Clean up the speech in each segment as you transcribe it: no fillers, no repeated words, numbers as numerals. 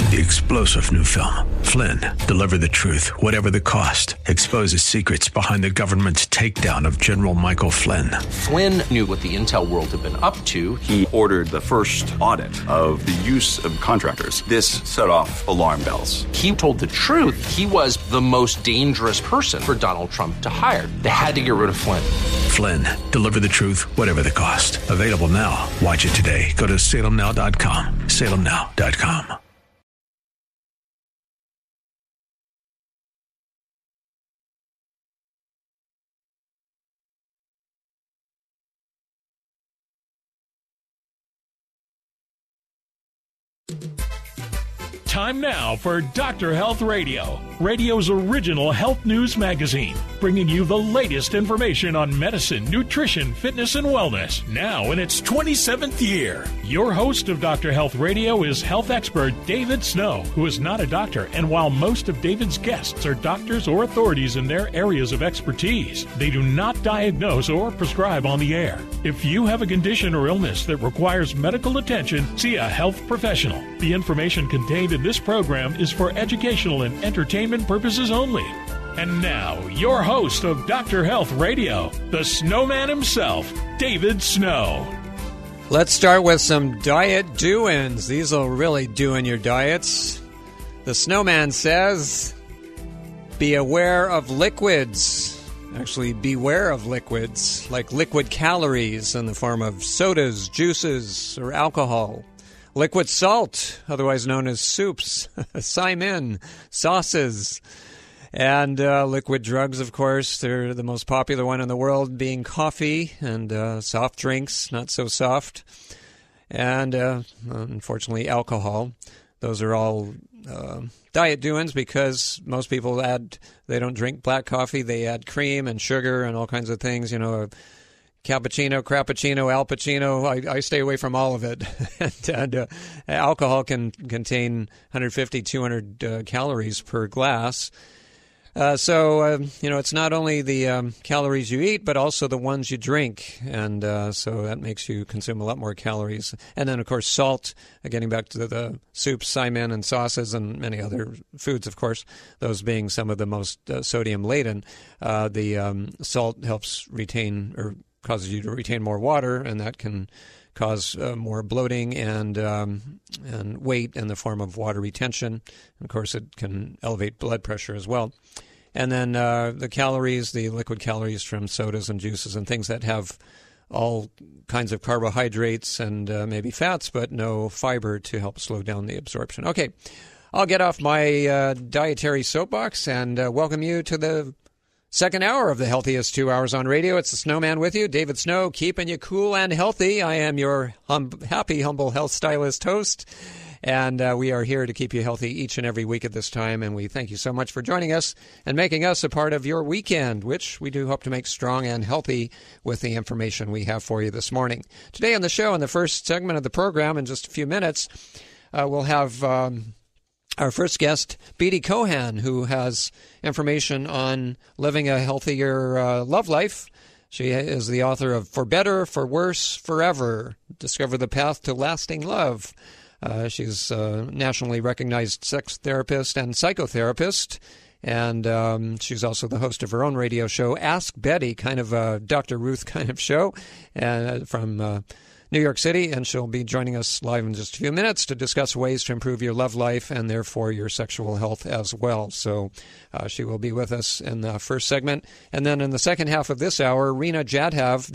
The explosive new film, Flynn, deliver the truth, whatever the cost, exposes secrets behind the government's takedown of General Michael Flynn. Flynn knew what the intel world had been up to. He ordered the first audit of the use of contractors. This set off alarm bells. He told the truth. He was the most dangerous person for Donald Trump to hire. They had to get rid of Flynn. Flynn, deliver the truth, whatever the cost. Available now. Watch it today. Go to salemnow.com. salemnow.com. Time now for Dr. Health Radio, radio's original health news magazine, bringing you the latest information on medicine, nutrition, fitness, and wellness. Now in its 27th year, your host of Dr. Health Radio is health expert David Snow, who is not a doctor, and while most of David's guests are doctors or authorities in their areas of expertise, they do not diagnose or prescribe on the air. If you have a condition or illness that requires medical attention, see a health professional. The information contained in this program is for educational and entertainment purposes only. And now, your host of Dr. Health Radio, the snowman himself, David Snow. Let's start with some diet do-ins. These will really do in your diets. The snowman says, be aware of liquids. Actually, beware of liquids, like liquid calories in the form of sodas, juices, or alcohol. Liquid salt, otherwise known as soups, Simon, sauces, and liquid drugs, of course. They're the most popular one in the world, being coffee and soft drinks, not so soft, and unfortunately alcohol. Those are all diet do-ins because most people they don't drink black coffee. They add cream and sugar and all kinds of things, cappuccino, crappuccino, Al Pacino. I stay away from all of it. and alcohol can contain 150, 200 calories per glass. So it's not only the calories you eat, but also the ones you drink. And so that makes you consume a lot more calories. And then, of course, salt, getting back to the soups, Simon, and sauces, and many other foods, of course, those being some of the most sodium-laden. The salt helps retain or causes you to retain more water, and that can cause more bloating and weight in the form of water retention. And of course, it can elevate blood pressure as well. And then the calories, the liquid calories from sodas and juices and things that have all kinds of carbohydrates and maybe fats, but no fiber to help slow down the absorption. Okay, I'll get off my dietary soapbox and welcome you to the second hour of the healthiest 2 hours on radio. It's the Snowman with you, David Snow, keeping you cool and healthy. I am your happy, humble health stylist host, and we are here to keep you healthy each and every week at this time, and we thank you so much for joining us and making us a part of your weekend, which we do hope to make strong and healthy with the information we have for you this morning. Today on the show, in the first segment of the program, in just a few minutes, we'll have our first guest, Beatty Cohan, who has information on living a healthier love life. She is the author of For Better, For Worse, Forever, Discover the Path to Lasting Love. She's a nationally recognized sex therapist and psychotherapist, and she's also the host of her own radio show, Ask Betty, kind of a Dr. Ruth kind of show, from New York City, and she'll be joining us live in just a few minutes to discuss ways to improve your love life and therefore your sexual health as well. So she will be with us in the first segment. And then in the second half of this hour, Rena Jadhav,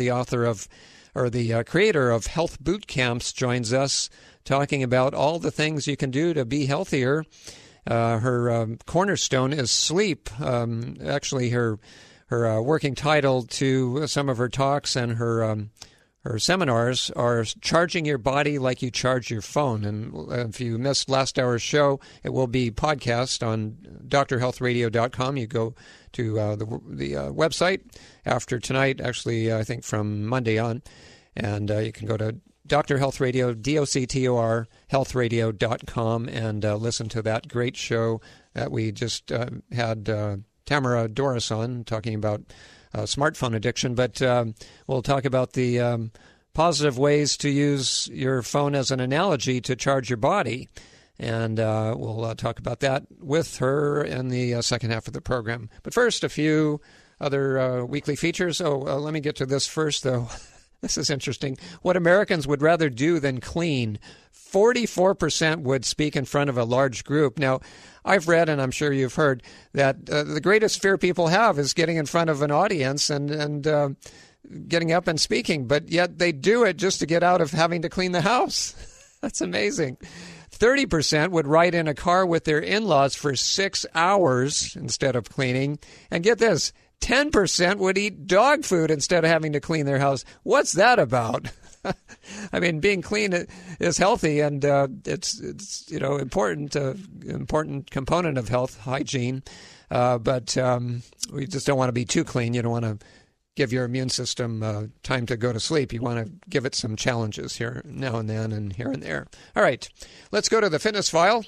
the creator of Health Boot Camps, joins us talking about all the things you can do to be healthier. Her cornerstone is sleep. Actually, her working title to some of her talks and her seminars are Charging Your Body Like You Charge Your Phone. And if you missed last hour's show, it will be podcast on drhealthradio.com. You go to the website after tonight, actually, I think from Monday on, and you can go to Dr. Health Radio, DOCTOR, healthradio.com, and listen to that great show that we just had Tamara Doris on talking about smartphone addiction, but we'll talk about the positive ways to use your phone as an analogy to charge your body. And we'll talk about that with her in the second half of the program. But first, a few other weekly features. Let me get to this first, though. This is interesting. What Americans would rather do than clean. 44% would speak in front of a large group. Now, I've read, and I'm sure you've heard, that the greatest fear people have is getting in front of an audience and getting up and speaking. But yet they do it just to get out of having to clean the house. That's amazing. 30% would ride in a car with their in-laws for 6 hours instead of cleaning. And get this, 10% would eat dog food instead of having to clean their house. What's that about? I mean, being clean is healthy, and it's important component of health, hygiene. But we just don't want to be too clean. You don't want to give your immune system time to go to sleep. You want to give it some challenges here now and then and here and there. All right, let's go to the fitness file.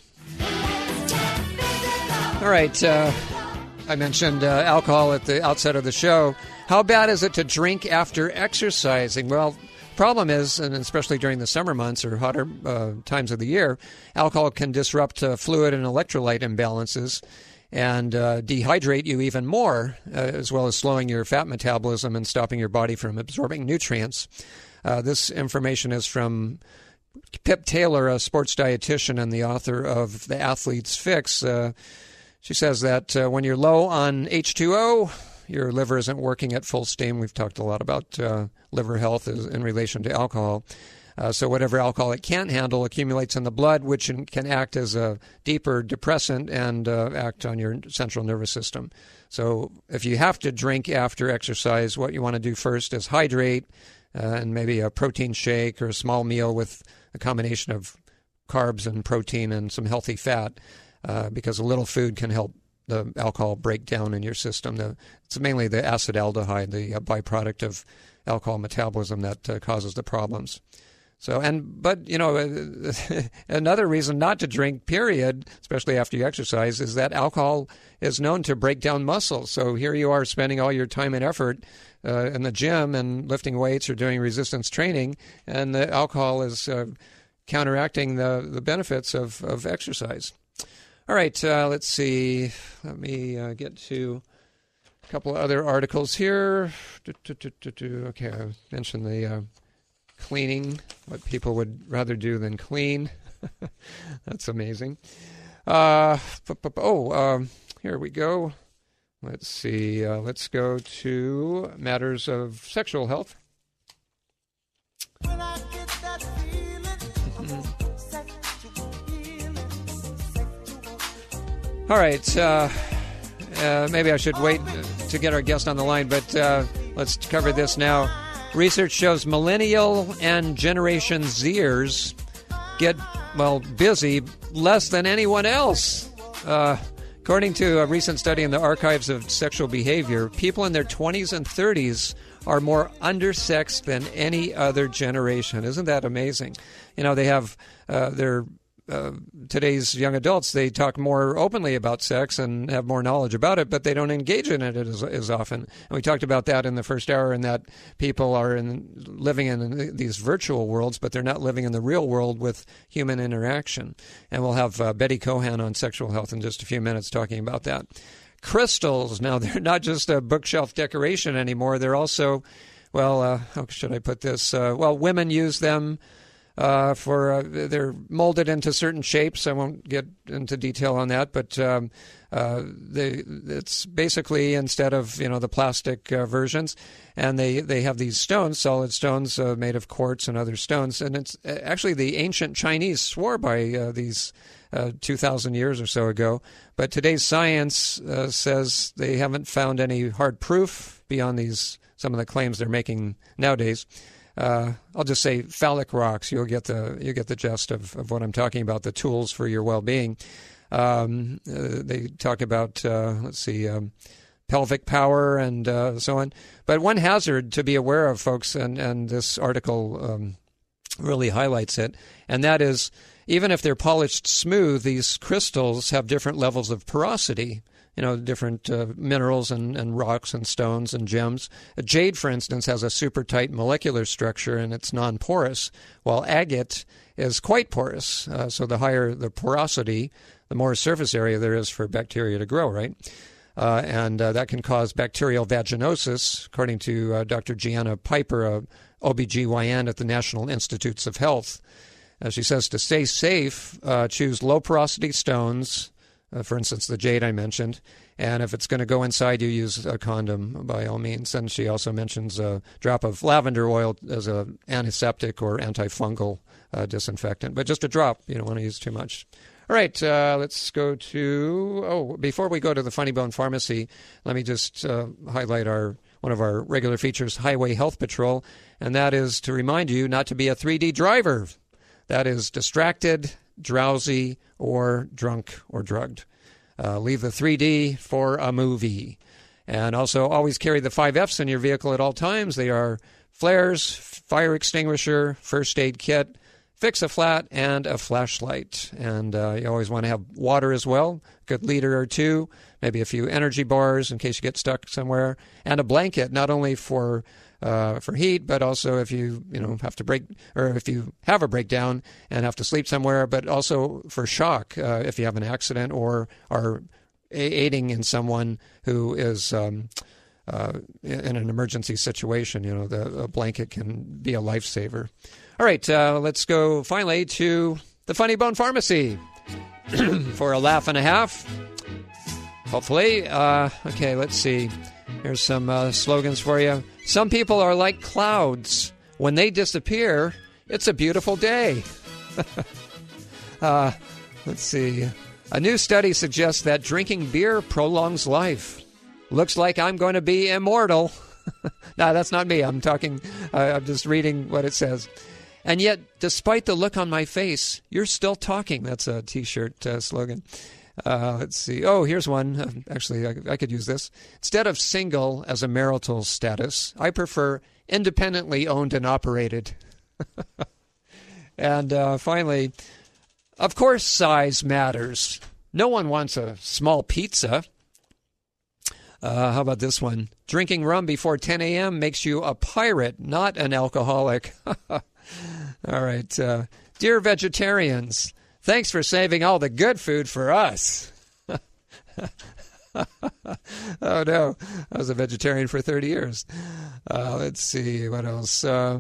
All right, I mentioned alcohol at the outset of the show. How bad is it to drink after exercising? Well, problem is, and especially during the summer months or hotter times of the year, alcohol can disrupt fluid and electrolyte imbalances and dehydrate you even more, as well as slowing your fat metabolism and stopping your body from absorbing nutrients. This information is from Pip Taylor, a sports dietitian and the author of The Athlete's Fix. She says that when you're low on H2O, your liver isn't working at full steam. We've talked a lot about liver health in relation to alcohol. So whatever alcohol it can't handle accumulates in the blood, which can act as a deeper depressant and act on your central nervous system. So if you have to drink after exercise, what you want to do first is hydrate and maybe a protein shake or a small meal with a combination of carbs and protein and some healthy fat, because a little food can help the alcohol break down in your system. It's mainly the acetaldehyde, the byproduct of alcohol metabolism, that causes the problems. So, but another reason not to drink, period, especially after you exercise, is that alcohol is known to break down muscles. So here you are spending all your time and effort in the gym and lifting weights or doing resistance training, and the alcohol is counteracting the benefits of exercise. All right, let's see. Let me get to a couple of other articles here. Okay, I mentioned the cleaning, what people would rather do than clean. That's amazing. Here we go. Let's see. Let's go to matters of sexual health. All right. Maybe I should wait to get our guest on the line, but let's cover this now. Research shows millennial and Generation Zers get, busy less than anyone else. According to a recent study in the Archives of Sexual Behavior, people in their 20s and 30s are more undersexed than any other generation. Isn't that amazing? They have today's young adults, they talk more openly about sex and have more knowledge about it, but they don't engage in it as often. And we talked about that in the first hour, and that people are living in these virtual worlds, but they're not living in the real world with human interaction. And we'll have Betty Cohan on sexual health in just a few minutes talking about that. Crystals, now they're not just a bookshelf decoration anymore. They're also, how should I put this? Women use them they're molded into certain shapes. I won't get into detail on that, but it's basically instead of the plastic versions, and they have these stones, solid stones made of quartz and other stones, and it's actually the ancient Chinese swore by these 2,000 years or so ago. But today's science says they haven't found any hard proof beyond some of the claims they're making nowadays. I'll just say phallic rocks. You'll get the gist of what I'm talking about. The tools for your well-being. They talk about pelvic power and so on. But one hazard to be aware of, folks, and this article really highlights it, and that is even if they're polished smooth, these crystals have different levels of porosity. different minerals and rocks and stones and gems. Jade, for instance, has a super tight molecular structure and it's non-porous, while agate is quite porous. So the higher the porosity, the more surface area there is for bacteria to grow, right? And that can cause bacterial vaginosis, according to Dr. Gianna Piper, a OBGYN at the National Institutes of Health. She says to stay safe, choose low-porosity stones, for instance, the jade I mentioned, and if it's going to go inside you, use a condom by all means. And she also mentions a drop of lavender oil as an antiseptic or antifungal disinfectant, but just a drop. You don't want to use too much. All right, let's go to, before we go to the Funny Bone Pharmacy, let me just highlight one of our regular features, Highway Health Patrol, and that is to remind you not to be a 3D driver. That is distracted, drowsy, or drunk or drugged. Leave the 3D for a movie. And also always carry the 5 Fs in your vehicle at all times. They are flares, fire extinguisher, first aid kit, Fix-A-Flat, and a flashlight. And you always want to have water as well, a good liter or two, maybe a few energy bars in case you get stuck somewhere, and a blanket, not only for heat, but also if you have to break, or if you have a breakdown and have to sleep somewhere, but also for shock if you have an accident or are aiding in someone who is in an emergency situation. The blanket can be a lifesaver. All right, let's go finally to the Funny Bone Pharmacy for a laugh and a half, hopefully. Okay, let's see. Here's some slogans for you. Some people are like clouds. When they disappear, it's a beautiful day. Let's see. A new study suggests that drinking beer prolongs life. Looks like I'm going to be immortal. No, that's not me. I'm just reading what it says. And yet, despite the look on my face, you're still talking. That's a T-shirt slogan. Let's see. Oh, here's one. Actually, I could use this. Instead of single as a marital status, I prefer independently owned and operated. And finally, of course size matters. No one wants a small pizza. How about this one? Drinking rum before 10 a.m. makes you a pirate, not an alcoholic. All right. Dear vegetarians, thanks for saving all the good food for us. Oh, no. I was a vegetarian for 30 years. Let's see. What else?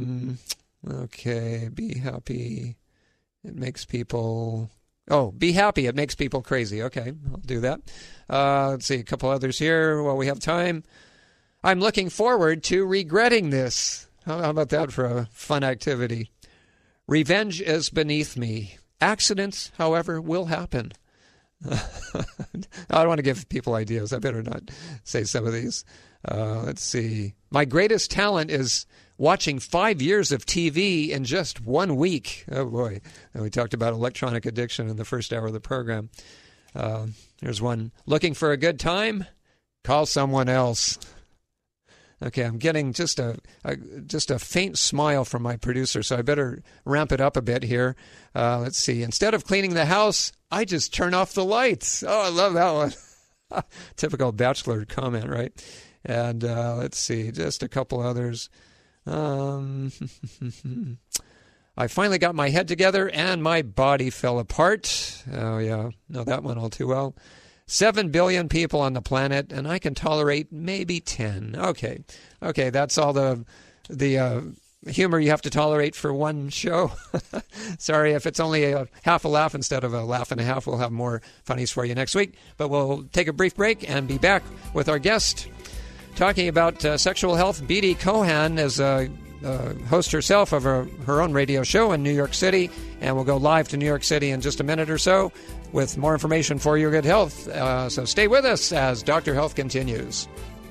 Okay. Be happy. It makes people... Oh, be happy. It makes people crazy. Okay. I'll do that. Let's see. A couple others here while we have time. I'm looking forward to regretting this. How about that for a fun activity? Revenge is beneath me. Accidents, however, will happen. I don't want to give people ideas. I better not say some of these. Let's see. My greatest talent is watching 5 years of TV in just 1 week. Oh, boy. And we talked about electronic addiction in the first hour of the program. Here's one. Looking for a good time? Call someone else. Okay, I'm getting just a faint smile from my producer, so I better ramp it up a bit here. Let's see. Instead of cleaning the house, I just turn off the lights. Oh, I love that one. Typical bachelor comment, right? And let's see, just a couple others. I finally got my head together and my body fell apart. Oh, yeah, know that one all too well. 7 billion people on the planet, and I can tolerate maybe 10. Okay, that's all the humor you have to tolerate for one show. Sorry if it's only a half a laugh instead of a laugh and a half. We'll have more funnies for you next week, but we'll take a brief break and be back with our guest talking about sexual health. BD Cohan is a host herself of her own radio show in New York City, and we'll go live to New York City in just a minute or so with more information for your good health. So stay with us as Dr. Health continues.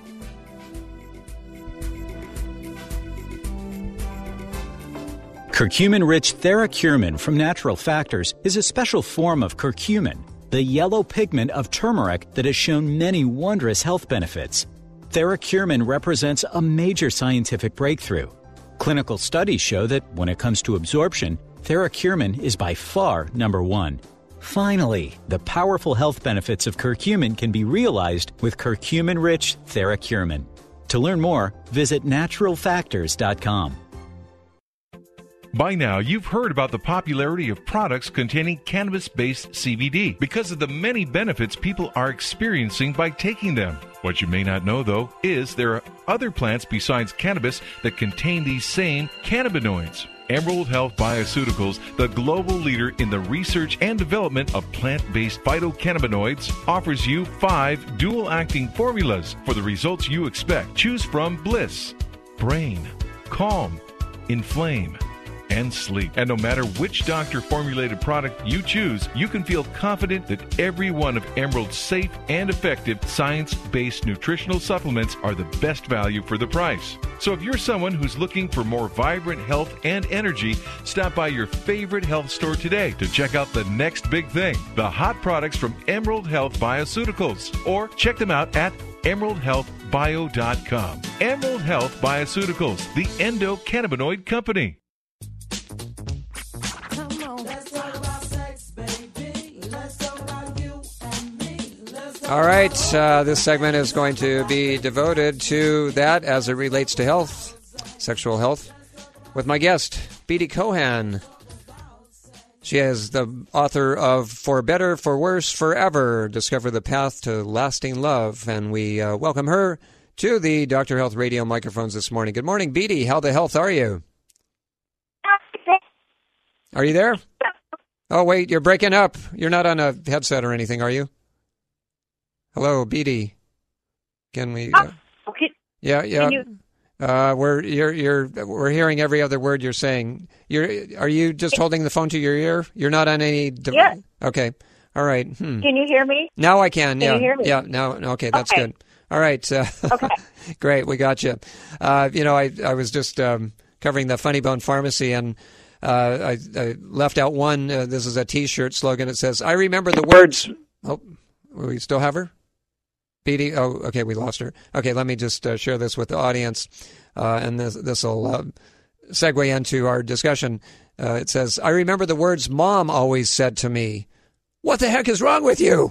Curcumin-rich TheraCurmin from Natural Factors is a special form of curcumin, the yellow pigment of turmeric that has shown many wondrous health benefits. TheraCurmin represents a major scientific breakthrough. Clinical studies show that when it comes to absorption, TheraCurmin is by far number one. Finally, the powerful health benefits of curcumin can be realized with curcumin-rich TheraCurmin. To learn more, visit naturalfactors.com. By now, you've heard about the popularity of products containing cannabis-based CBD because of the many benefits people are experiencing by taking them. What you may not know, though, is there are other plants besides cannabis that contain these same cannabinoids. Emerald Health Bioceuticals, the global leader in the research and development of plant-based phytocannabinoids, offers you 5 dual-acting formulas for the results you expect. Choose from Bliss, Brain, Calm, Inflame, and Sleep. And no matter which doctor-formulated product you choose, you can feel confident that every one of Emerald's safe and effective science-based nutritional supplements are the best value for the price. So if you're someone who's looking for more vibrant health and energy, stop by your favorite health store today to check out the next big thing, the hot products from Emerald Health Bioceuticals. Or check them out at emeraldhealthbio.com. Emerald Health Bioceuticals, the endocannabinoid company. All right, this segment is going to be devoted to that as it relates to health, sexual health, with my guest, Beatty Cohan. She is the author of For Better, For Worse, Forever, Discover the Path to Lasting Love. And we welcome her to the Dr. Health Radio microphones this morning. Good morning, Beatty. How the health are you? Are you there? Oh, wait, you're breaking up. You're not on a headset or anything, are you? Hello, Beatty. Can we? Okay. Yeah. Can you... We're hearing every other word you're saying. Are you just holding the phone to your ear? You're not on any. Yes. Okay. All right. Can you hear me? Now I can. Can you hear me? Yeah. Now. Okay. That's okay. good. All right. Okay. Great. We got you. I was just covering the Funny Bone Pharmacy, and I left out one. This is a T-shirt slogan. It says, "I remember the words." Oh, we still have her? Beatty? Oh, okay, we lost her. Okay, let me just share this with the audience, and this will segue into our discussion. It says, "I remember the words Mom always said to me, 'What the heck is wrong with you?'"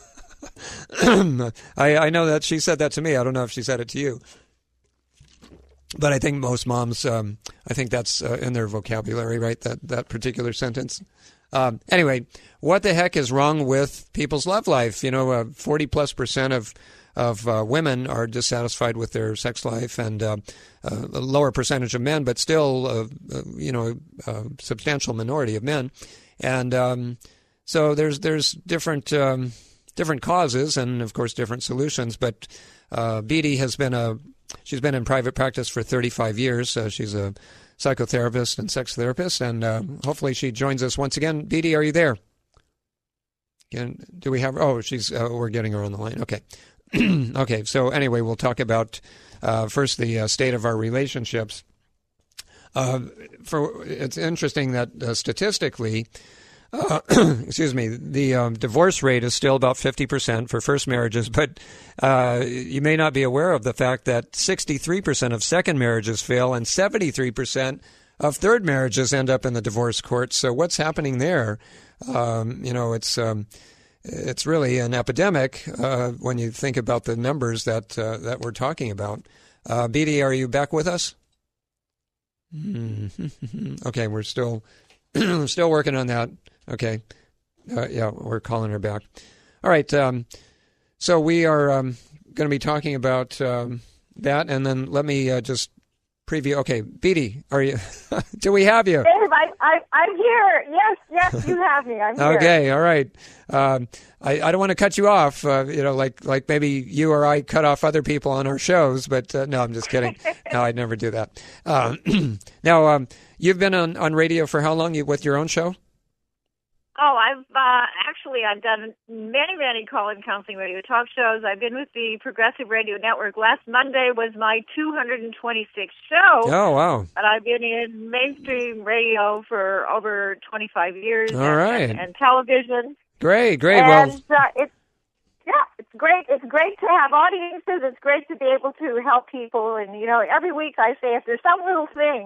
I know that she said that to me. I don't know if she said it to you. But I think most moms, I think that's in their vocabulary, right, that particular sentence. Anyway, what the heck is wrong with people's love life? 40+% of women are dissatisfied with their sex life, and a lower percentage of men, but still, a substantial minority of men. And so there's different causes, and of course different solutions. But Beatty she's been in private practice for 35 years. She's a psychotherapist and sex therapist, and hopefully she joins us once again. Beatty, are you there? Do we have her? Oh, we're getting her on the line. Okay. Okay, so anyway, we'll talk about first the state of our relationships. It's interesting that statistically, the divorce rate is still about 50% for first marriages, but you may not be aware of the fact that 63% of second marriages fail and 73% of third marriages end up in the divorce court. So what's happening there? It's really an epidemic when you think about the numbers that we're talking about. Beatty, are you back with us? Okay, we're still working on that. Okay. Yeah, we're calling her back. All right. So we are going to be talking about that, and then let me just preview. Okay, Beatty, are you? Do we have you? Dave, I'm here. Yes, you have me. I'm here. Okay, all right. I don't want to cut you off. Like maybe you or I cut off other people on our shows, but no, I'm just kidding. No, I'd never do that. Now, you've been on radio for how long? With your own show? Oh, I've done many call-in counseling radio talk shows. I've been with the Progressive Radio Network. Last Monday was my 226th show. Oh, wow. But I've been in mainstream radio for over 25 years. All right. And television. Great. And it's great. It's great to have audiences. It's great to be able to help people. And, every week I say if there's some little thing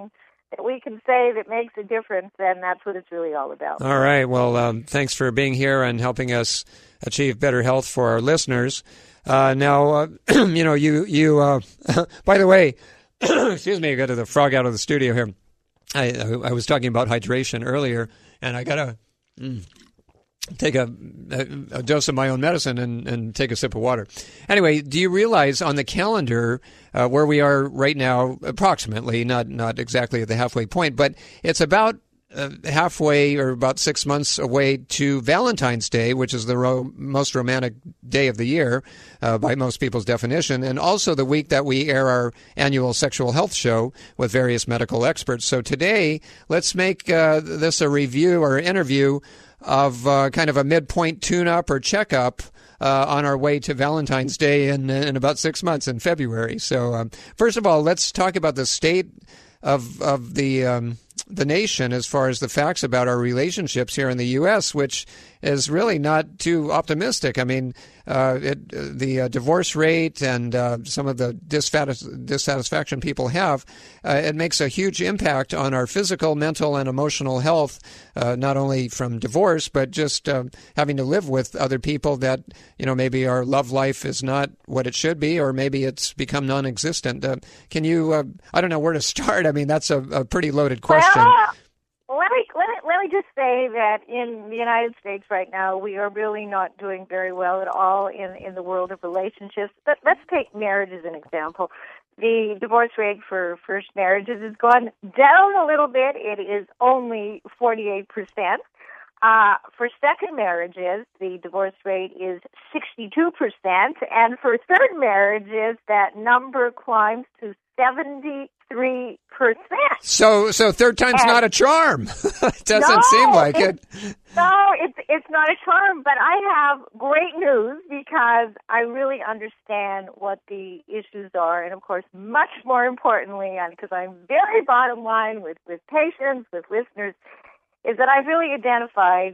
that we can say that makes a difference, then that's what it's really all about. All right. Well, thanks for being here and helping us achieve better health for our listeners. Now, you by the way, excuse me, I got the frog out of the studio here. I was talking about hydration earlier, and I got to take a dose of my own medicine and take a sip of water. Anyway, do you realize on the calendar where we are right now, approximately, not exactly at the halfway point, but it's about halfway or about 6 months away to Valentine's Day, which is the most romantic day of the year by most people's definition, and also the week that we air our annual sexual health show with various medical experts. So today, let's make this a review or interview of kind of a midpoint tune-up or checkup on our way to Valentine's Day in about 6 months in February. So first of all, let's talk about the state of the nation as far as the facts about our relationships here in the U.S., which is really not too optimistic. I mean, the divorce rate and some of the dissatisfaction people have, it makes a huge impact on our physical, mental, and emotional health, not only from divorce, but just having to live with other people that, maybe our love life is not what it should be, or maybe it's become non-existent. Can you, I don't know where to start. I mean, that's a pretty loaded question. Let me just say that in the United States right now, we are really not doing very well at all in the world of relationships. But let's take marriage as an example. The divorce rate for first marriages has gone down a little bit. It is only 48%. For second marriages, the divorce rate is 62%. And for third marriages, that number climbs to 73%. So third time's not a charm. It doesn't seem like it. No, it's not a charm, but I have great news because I really understand what the issues are, and of course, much more importantly, because I'm very bottom line with patients, with listeners, is that I've really identified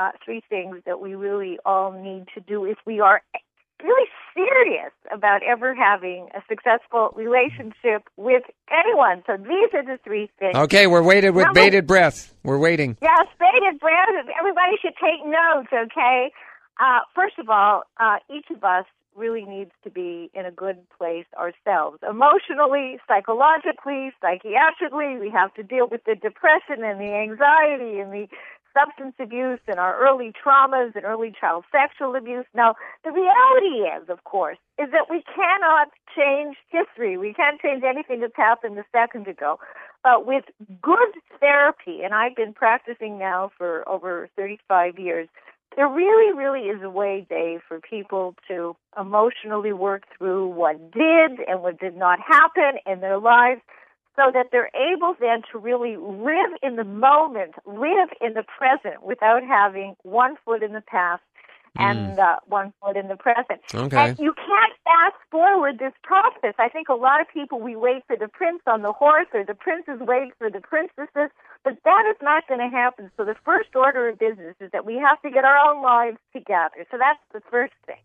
3 things that we really all need to do if we are really serious about ever having a successful relationship with anyone. So these are the 3 things. Okay, we're waiting with bated breath. We're waiting. Yes, bated breath. Everybody should take notes, okay? First of all, each of us really needs to be in a good place ourselves. Emotionally, psychologically, psychiatrically, we have to deal with the depression and the anxiety and the substance abuse and our early traumas and early child sexual abuse. Now, the reality is, of course, is that we cannot change history. We can't change anything that's happened a second ago. But with good therapy, and I've been practicing now for over 35 years, there really, really is a way, Dave, for people to emotionally work through what did and what did not happen in their lives, so that they're able then to really live in the moment, live in the present without having one foot in the past and 1 foot in the present. Okay. And you can't fast forward this process. I think a lot of people, we wait for the prince on the horse, or the princes wait for the princesses, but that is not going to happen. So the first order of business is that we have to get our own lives together. So that's the first thing.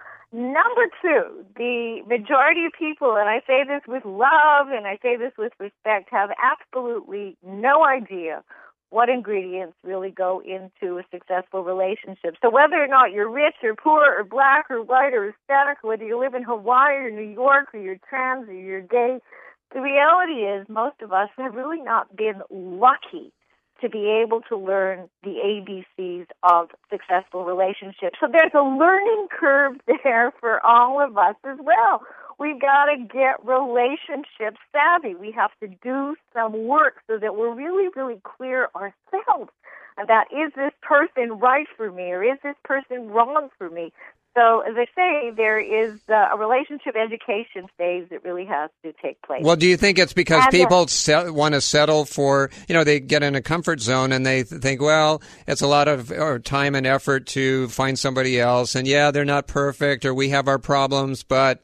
Number 2, the majority of people, and I say this with love and I say this with respect, have absolutely no idea what ingredients really go into a successful relationship. So whether or not you're rich or poor or black or white or Hispanic, whether you live in Hawaii or New York or you're trans or you're gay, the reality is most of us have really not been lucky to be able to learn the ABCs of successful relationships. So there's a learning curve there for all of us as well. We've got to get relationship savvy. We have to do some work so that we're really, really clear ourselves about, is this person right for me or is this person wrong for me? So, as I say, there is a relationship education phase that really has to take place. Well, do you think it's because people want to settle for, they get in a comfort zone and they think, well, it's a lot of time and effort to find somebody else. And, yeah, they're not perfect or we have our problems, but,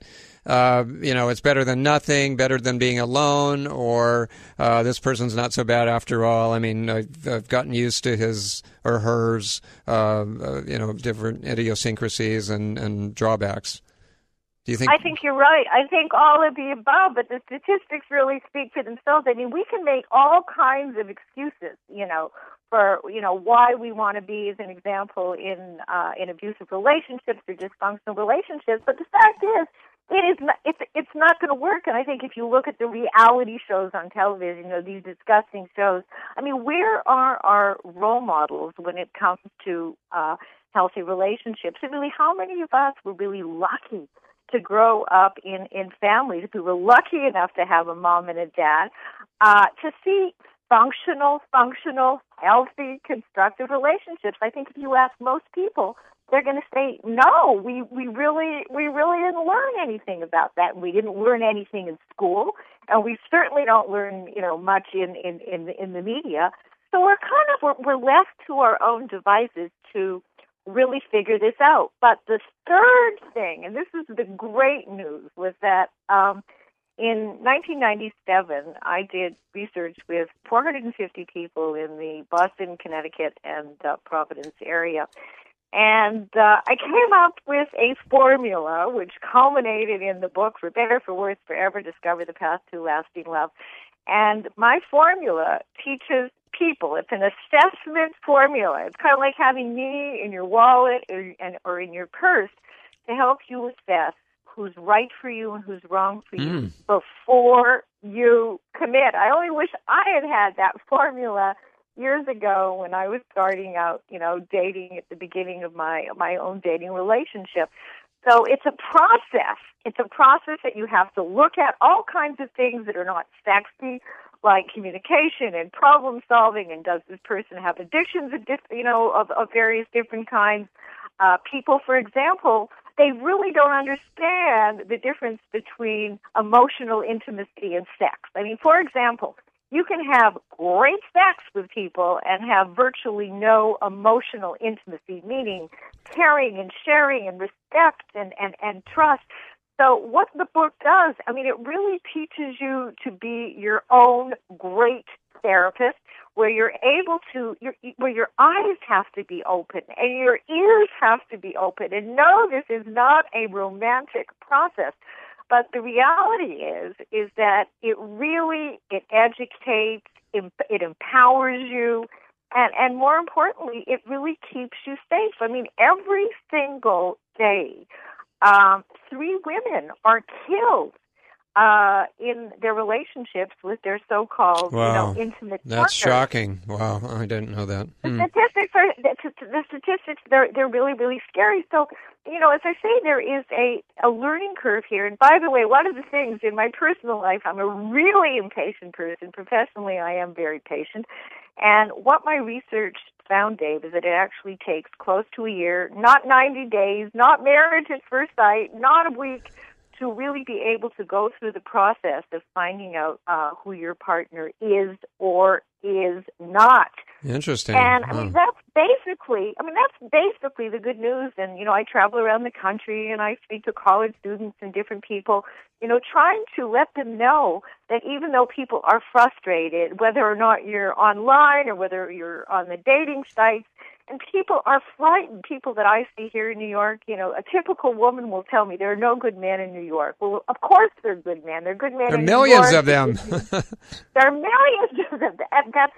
it's better than nothing, better than being alone, or this person's not so bad after all. I mean, I've gotten used to his or hers, different idiosyncrasies and drawbacks. Do you think? I think you're right. I think all of the above, but the statistics really speak for themselves. I mean, we can make all kinds of excuses, for why we want to be, as an example, in abusive relationships or dysfunctional relationships. But the fact is, it's not going to work. And I think if you look at the reality shows on television, these disgusting shows, I mean, where are our role models when it comes to healthy relationships? And really, how many of us were really lucky to grow up in families? If we were lucky enough to have a mom and a dad, to see functional, healthy, constructive relationships. I think if you ask most people, they're going to say, no, we really didn't learn anything about that. We didn't learn anything in school, and we certainly don't learn, much in the media. So we're left to our own devices to really figure this out. But the third thing, and this is the great news, was that in 1997, I did research with 450 people in the Boston, Connecticut, and Providence area. And I came up with a formula which culminated in the book, For Better, For Worse, Forever, Discover the Path to Lasting Love. And my formula teaches people. It's an assessment formula. It's kind of like having me in your wallet or in your purse to help you assess who's right for you and who's wrong for you before you commit. I only wish I had that formula years ago when I was starting out, dating at the beginning of my own dating relationship. So it's a process. It's a process that you have to look at all kinds of things that are not sexy, like communication and problem solving, and does this person have addictions of various different kinds. People, for example, they really don't understand the difference between emotional intimacy and sex. I mean, for example, you can have great sex with people and have virtually no emotional intimacy, meaning caring and sharing and respect and trust. So what the book does, I mean, it really teaches you to be your own great therapist, where you're able to, where your eyes have to be open and your ears have to be open. And no, this is not a romantic process. But the reality is that it educates, it empowers you, and more importantly, it really keeps you safe. I mean, every single day, 3 women are killed in their relationships with their so-called, intimate That's partners. shocking. Wow, I didn't know that. The statistics, they're really, really scary. So, as I say, there is a learning curve here. And by the way, one of the things in my personal life, I'm a really impatient person. Professionally, I am very patient. And what my research found, Dave, is that it actually takes close to a year, not 90 days, not marriage at first sight, not a week, to really be able to go through the process of finding out who your partner is or is not. Interesting. And I mean, that's basically the good news. And, I travel around the country and I speak to college students and different people, trying to let them know that even though people are frustrated, whether or not you're online or whether you're on the dating sites, and people are frightened, people that I see here in New York, a typical woman will tell me there are no good men in New York. Well, of course there are good men. There are good men in New York. There are millions of them. There are millions of them.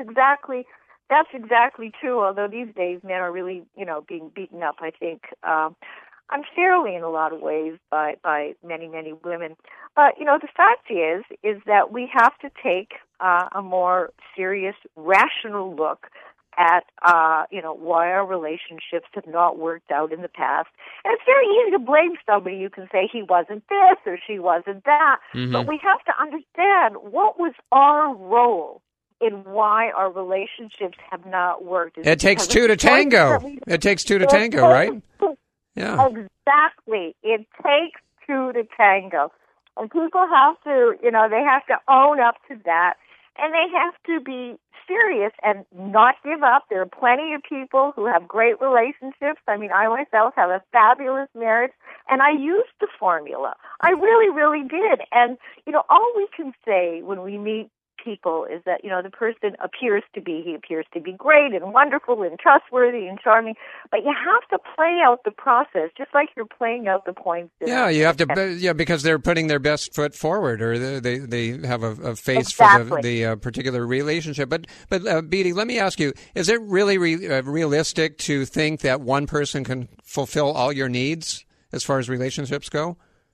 That's exactly true, although these days men are really, being beaten up, I think, unfairly in a lot of ways by many, many women. But, the fact is that we have to take a more serious, rational look at, why our relationships have not worked out in the past. And it's very easy to blame somebody. You can say he wasn't this or she wasn't that. Mm-hmm. But we have to understand what was our role in why our relationships have not worked. It takes 2 to tango. It takes 2 to tango, right? Yeah. Exactly. It takes 2 to tango. And people have to, they have to own up to that. And they have to be serious and not give up. There are plenty of people who have great relationships. I mean, I myself have a fabulous marriage, and I used the formula. I really, really did. And, all we can say when we meet people is that, the person appears to be great and wonderful and trustworthy and charming, but you have to play out the process just like you're playing out the points. Yeah, you have to, because they're putting their best foot forward, or they have a face exactly. for the particular relationship. But Beatty, let me ask you, is it really realistic to think that one person can fulfill all your needs as far as relationships go?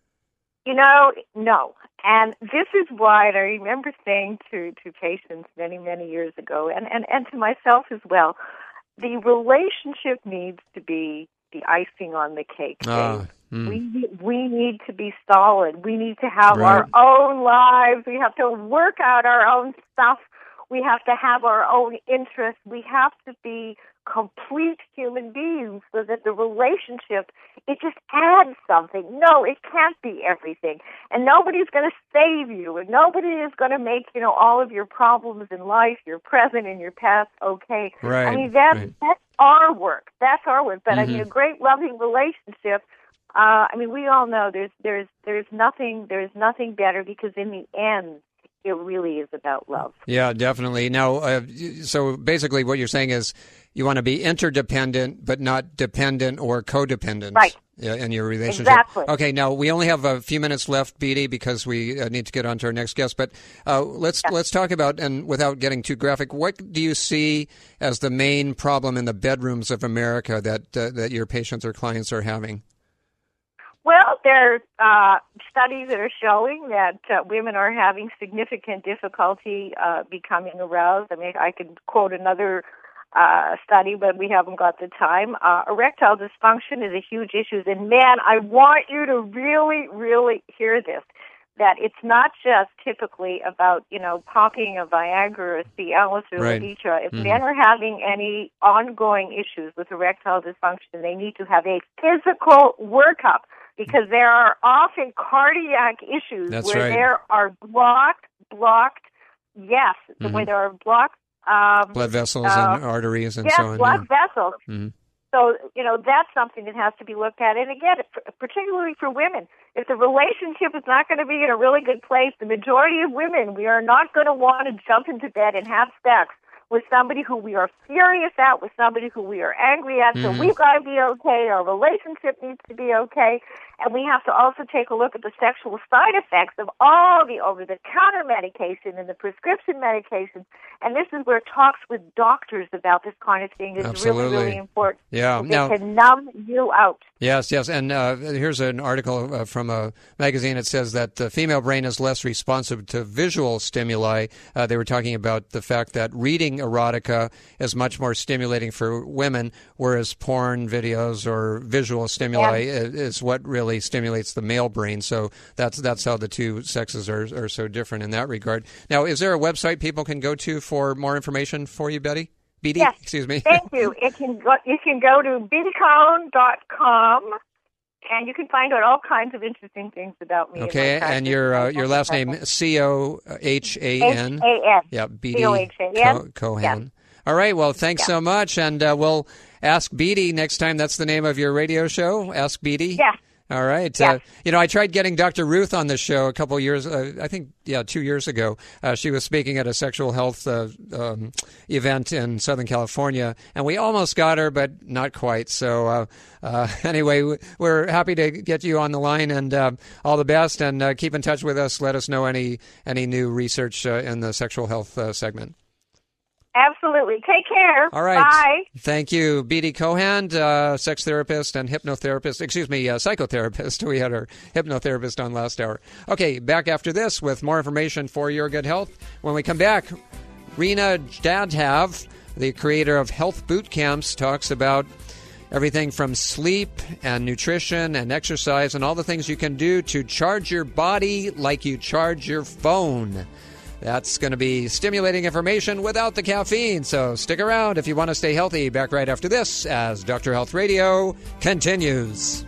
No. And this is why I remember saying to patients many, many years ago, and to myself as well, the relationship needs to be the icing on the cake. We need to be solid. We need to have our own lives. We have to work out our own stuff. We have to have our own interests. We have to be complete human beings so that the relationship, it just adds something. No, it can't be everything. And nobody's going to save you, and nobody is going to make, all of your problems in life, your present and your past, okay. Right. I mean, that's our work. That's our work. But I mean, a great loving relationship, we all know there's nothing better, because in the end, it really is about love. Yeah, definitely. Now, so basically what you're saying is you want to be interdependent, but not dependent or codependent. Right. In your relationship. Exactly. Okay, now we only have a few minutes left, Beatty, because we need to get on to our next guest. But let's talk about, and without getting too graphic, what do you see as the main problem in the bedrooms of America that your patients or clients are having? Well, there are studies that are showing that women are having significant difficulty becoming aroused. I mean, I could quote another study, but we haven't got the time. Erectile dysfunction is a huge issue. And, man, I want you to really, really hear this, that it's not just typically about, popping a Viagra or Cialis or Levitra. If men are having any ongoing issues with erectile dysfunction, they need to have a physical workup, because there are often cardiac issues where there are blocked, where there are blocked blood vessels and arteries and so on. Blood vessels. Mm-hmm. So, that's something that has to be looked at. And again, particularly for women, if the relationship is not going to be in a really good place, the majority of women, we are not going to want to jump into bed and have sex with somebody who we are furious at, with somebody who we are angry at. So we've got to be okay. Our relationship needs to be okay. And we have to also take a look at the sexual side effects of all the over-the-counter medication and the prescription medication. And this is where talks with doctors about this kind of thing is really, really important. Yeah. They can numb you out. Yes. And here's an article from a magazine. It says that the female brain is less responsive to visual stimuli. They were talking about the fact that reading erotica is much more stimulating for women, whereas porn videos or visual stimuli is what really stimulates the male brain. So that's how the two sexes are so different in that regard. Now, is there a website people can go to for more information for you, Beatty? Yes. Excuse me. Thank you. You can go to beattycohn.com, and you can find out all kinds of interesting things about me. Okay, and your last name, Cohan. H-A-N. Yeah, Beatty Cohan. Yeah. All right, well, thanks so much, and we'll ask Beatty next time. That's the name of your radio show, Ask Beatty? Yeah. All right. Yeah. I tried getting Dr. Ruth on the show a couple years, 2 years ago. She was speaking at a sexual health event in Southern California, and we almost got her, but not quite. So anyway, we're happy to get you on the line, and all the best, and keep in touch with us. Let us know any new research in the sexual health segment. Absolutely. Take care. All right. Bye. Thank you, Beatty Cohan, sex therapist and psychotherapist. We had our hypnotherapist on last hour. Okay, back after this with more information for your good health. When we come back, Rena Dadhav, the creator of Health Boot Camps, talks about everything from sleep and nutrition and exercise and all the things you can do to charge your body like you charge your phone. That's going to be stimulating information without the caffeine, so stick around if you want to stay healthy. Back right after this as Dr. Health Radio continues.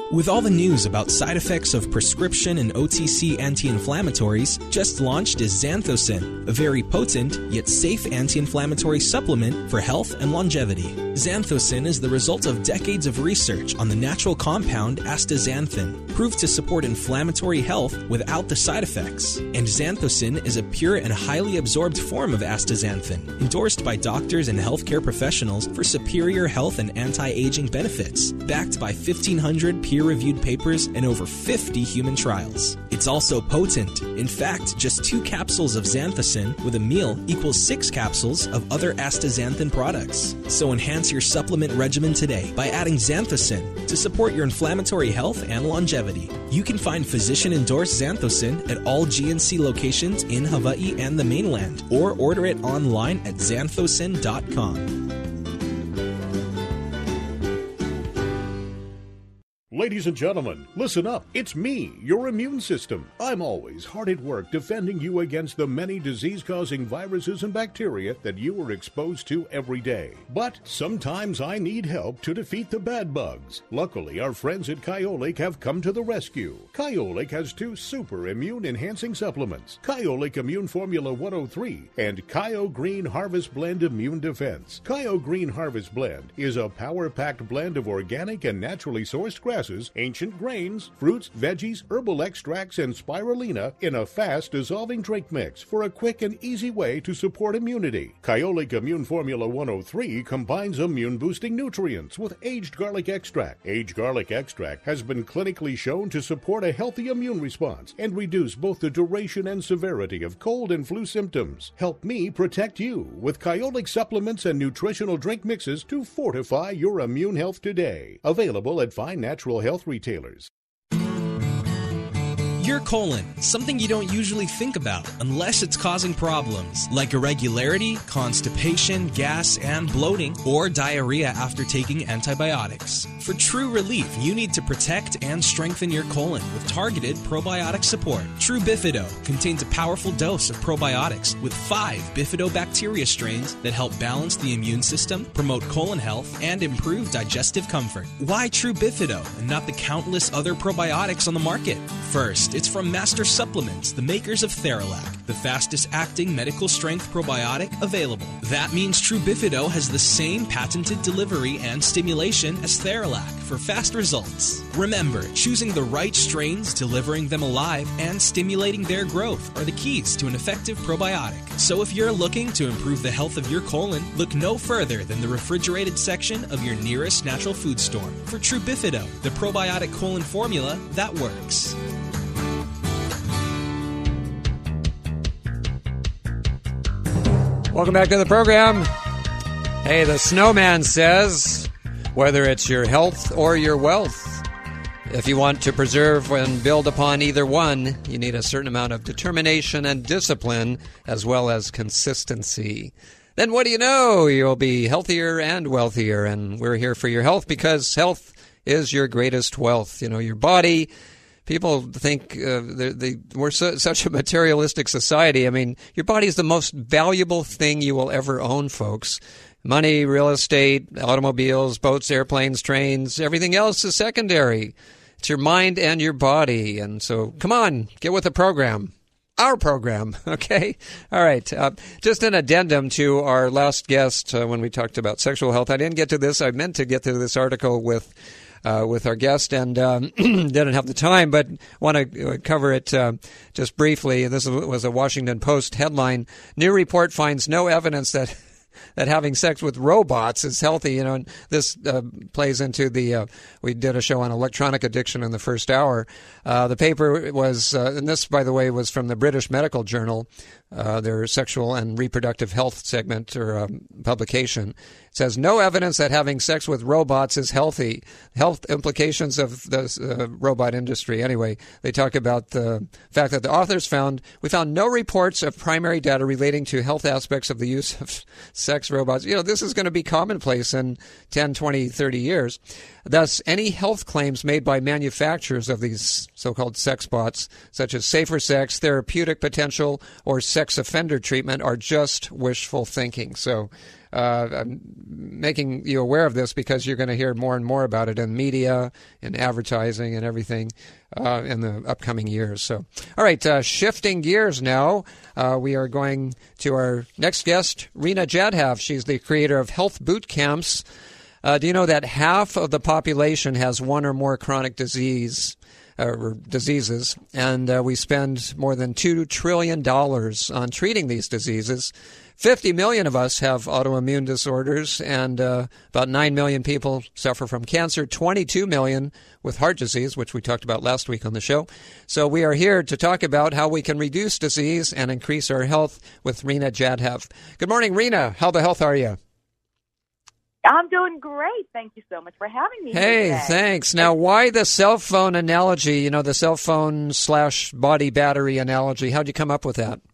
With all the news about side effects of prescription and OTC anti-inflammatories, just launched is Xanthocin, a very potent yet safe anti-inflammatory supplement for health and longevity. Xanthocin is the result of decades of research on the natural compound astaxanthin, proved to support inflammatory health without the side effects. And Xanthocin is a pure and highly absorbed form of astaxanthin, endorsed by doctors and healthcare professionals for superior health and anti-aging benefits, backed by 1,500 peer-reviewed papers and over 50 human trials. It's also potent. In fact, just 2 capsules of Xanthocin with a meal equals 6 capsules of other astaxanthin products. So enhance your supplement regimen today by adding Xanthocin to support your inflammatory health and longevity. You can find physician-endorsed Xanthocin at all GNC locations in Hawaii and the mainland, or order it online at xanthocin.com. Ladies and gentlemen, listen up. It's me, your immune system. I'm always hard at work defending you against the many disease-causing viruses and bacteria that you are exposed to every day. But sometimes I need help to defeat the bad bugs. Luckily, our friends at Kyolic have come to the rescue. Kyolic has 2 super immune-enhancing supplements, Kyolic Immune Formula 103 and Kyo Green Harvest Blend Immune Defense. Kyo Green Harvest Blend is a power-packed blend of organic and naturally sourced grasses, ancient grains, fruits, veggies, herbal extracts, and spirulina in a fast-dissolving drink mix for a quick and easy way to support immunity. Kyolic Immune Formula 103 combines immune-boosting nutrients with aged garlic extract. Aged garlic extract has been clinically shown to support a healthy immune response and reduce both the duration and severity of cold and flu symptoms. Help me protect you with Kyolic supplements and nutritional drink mixes to fortify your immune health today. Available at fine natural health retailers. Your colon, something you don't usually think about unless it's causing problems like irregularity, constipation, gas, and bloating, or diarrhea after taking antibiotics. For true relief, you need to protect and strengthen your colon with targeted probiotic support. True Bifido contains a powerful dose of probiotics with 5 bifidobacteria strains that help balance the immune system, promote colon health, and improve digestive comfort. Why True Bifido and not the countless other probiotics on the market? First, it's from Master Supplements, the makers of Theralac, the fastest-acting medical-strength probiotic available. That means True Bifido has the same patented delivery and stimulation as Theralac for fast results. Remember, choosing the right strains, delivering them alive, and stimulating their growth are the keys to an effective probiotic. So if you're looking to improve the health of your colon, look no further than the refrigerated section of your nearest natural food store for True Bifido, the probiotic colon formula that works. Welcome back to the program. Hey, the snowman says, whether it's your health or your wealth, if you want to preserve and build upon either one, you need a certain amount of determination and discipline, as well as consistency. Then what do you know? You'll be healthier and wealthier, and we're here for your health because health is your greatest wealth. You know, your body. People think we're such a materialistic society. I mean, your body is the most valuable thing you will ever own, folks. Money, real estate, automobiles, boats, airplanes, trains, everything else is secondary. It's your mind and your body. And so, come on, get with the program. Our program, okay? All right. Just an addendum to our last guest when we talked about sexual health. I didn't get to this. I meant to get to this article with our guest and didn't have the time, but want to cover it just briefly. This was a Washington Post headline. New report finds no evidence that having sex with robots is healthy. You know, and this plays into the, we did a show on electronic addiction in the first hour. The paper was, and this, by the way, was from the British Medical Journal, their sexual and reproductive health segment or publication. It says, no evidence that having sex with robots is healthy. Health implications of the robot industry. Anyway, they talk about the fact that the authors found no reports of primary data relating to health aspects of the use of sex robots. You know, this is going to be commonplace in 10, 20, 30 years. Thus, any health claims made by manufacturers of these so-called sex bots, such as safer sex, therapeutic potential, or sex offender treatment, are just wishful thinking. So I'm making you aware of this because you're going to hear more and more about it in media, in advertising, and everything in the upcoming years. So, all right, shifting gears now, we are going to our next guest, Rena Jadhav. She's the creator of Health Boot Camps. Do you know that half of the population has one or more chronic diseases, and we spend more than $2 trillion on treating these diseases. 50 million of us have autoimmune disorders, and about 9 million people suffer from cancer, 22 million with heart disease, which we talked about last week on the show. So we are here to talk about how we can reduce disease and increase our health with Rena Jadhav. Good morning, Rena. How the health are you? I'm doing great. Thank you so much for having me. Hey, today. Thanks. Now, why the cell phone analogy, the cell phone / body battery analogy? How'd you come up with that?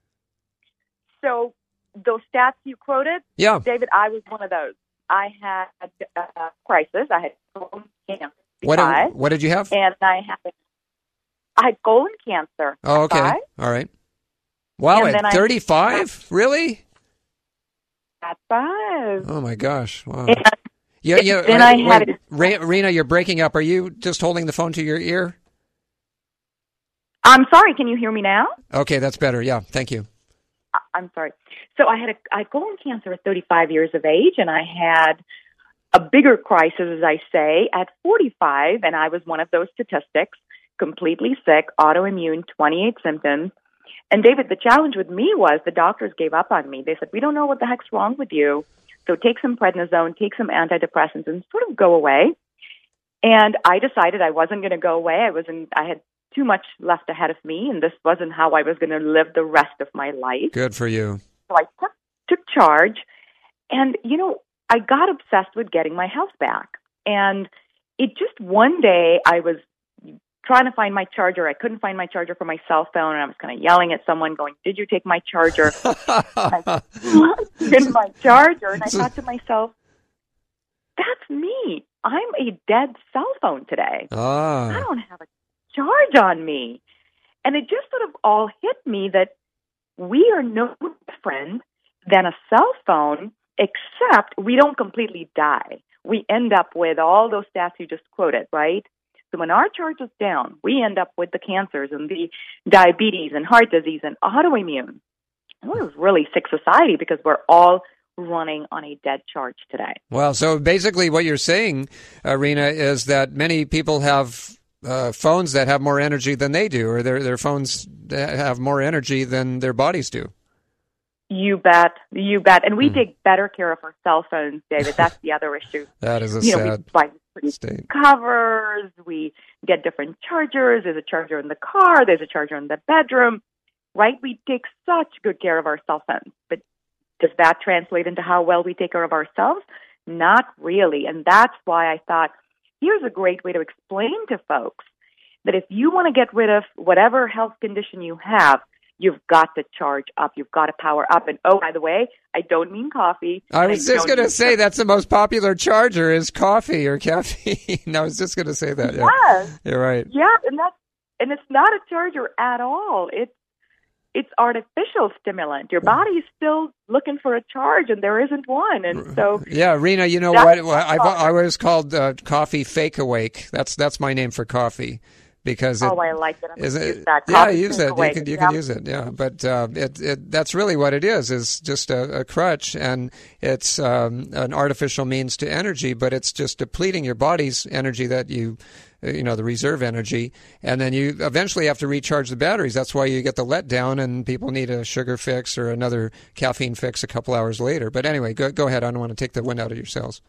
So those stats you quoted, yeah, David, I was one of those. I had a crisis. I had colon cancer. What did you have? And I had colon cancer. Oh, okay. 5. All right. Wow, at 35? Really? At 5. Oh, my gosh. Wow. Yeah. Then I had Rena, you're breaking up. Are you just holding the phone to your ear? I'm sorry. Can you hear me now? Okay, that's better. Yeah, thank you. I'm sorry. So I had colon cancer at 35 years of age, and I had a bigger crisis, as I say, at 45, and I was one of those statistics, completely sick, autoimmune, 28 symptoms. And David, the challenge with me was the doctors gave up on me. They said, we don't know what the heck's wrong with you, so take some prednisone, take some antidepressants, and sort of go away. And I decided I wasn't going to go away. I had too much left ahead of me, and this wasn't how I was going to live the rest of my life. Good for you. So I took charge, and, I got obsessed with getting my health back. And it just one day I was trying to find my charger. I couldn't find my charger for my cell phone, and I was kind of yelling at someone going, did you take my charger? I in my charger, and I thought to myself, that's me. I'm a dead cell phone today. I don't have a charge on me. And it just sort of all hit me that we are no different than a cell phone, except we don't completely die. We end up with all those stats you just quoted, right? So when our charge is down, we end up with the cancers and the diabetes and heart disease and autoimmune. And we're a really sick society because we're all running on a dead charge today. Well, so basically what you're saying, Rena, is that many people have phones that have more energy than they do, or their phones have more energy than their bodies do. You bet. And we take better care of our cell phones, David. That's the other issue. That is a sad we buy state. Covers, we get different chargers. There's a charger in the car. There's a charger in the bedroom, right? We take such good care of our cell phones. But does that translate into how well we take care of ourselves? Not really. And that's why I thought, here's a great way to explain to folks that if you want to get rid of whatever health condition you have, you've got to charge up. You've got to power up. And, oh, by the way, I don't mean coffee. I was just going to say that's the most popular charger is coffee or caffeine. I was just going to say that. Yeah. Yes. You're right. Yeah, and it's not a charger at all. It's artificial stimulant. Your body is still looking for a charge, and there isn't one. And so, yeah, Rena, you know what? I was called coffee fake awake. That's my name for coffee. Because I like it. Use that. Yeah, use it. You can use it. Yeah, but that's really what it is just a crutch, and it's an artificial means to energy, but it's just depleting your body's energy that the reserve energy, and then you eventually have to recharge the batteries. That's why you get the letdown, and people need a sugar fix or another caffeine fix a couple hours later. But anyway, go ahead. I don't want to take the wind out of your sails.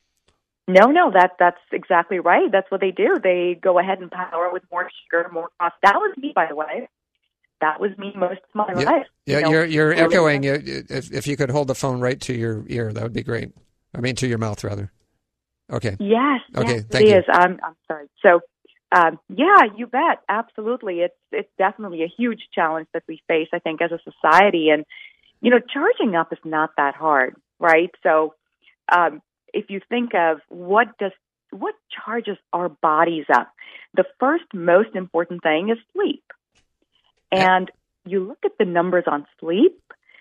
No, that's exactly right. That's what they do. They go ahead and power with more sugar, more cost. That was me, by the way. That was me most of my life. Yeah, you're echoing. If you could hold the phone right to your ear, that would be great. I mean, to your mouth, rather. Okay. Yes. Okay. Yes, thank you. It is. I'm sorry. So, yeah, you bet. Absolutely. It's definitely a huge challenge that we face, I think, as a society. And charging up is not that hard, right? So, if you think of what charges our bodies up, the first most important thing is sleep. And you look at the numbers on sleep,